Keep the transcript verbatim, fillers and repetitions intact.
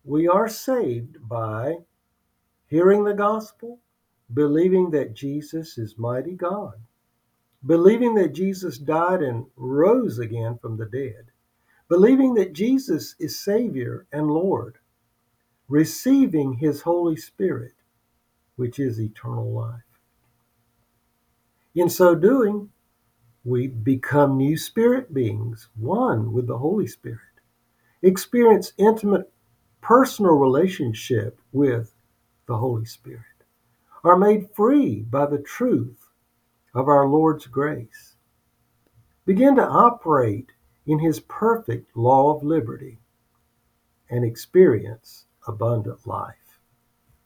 We are saved by hearing the gospel, believing that Jesus is mighty God, believing that Jesus died and rose again from the dead, believing that Jesus is Savior and Lord, receiving his Holy Spirit, which is eternal life. In so doing, we become new spirit beings, one with the Holy Spirit, experience intimate personal relationship with the Holy Spirit, are made free by the truth of our Lord's grace, begin to operate in his perfect law of liberty, and experience abundant life.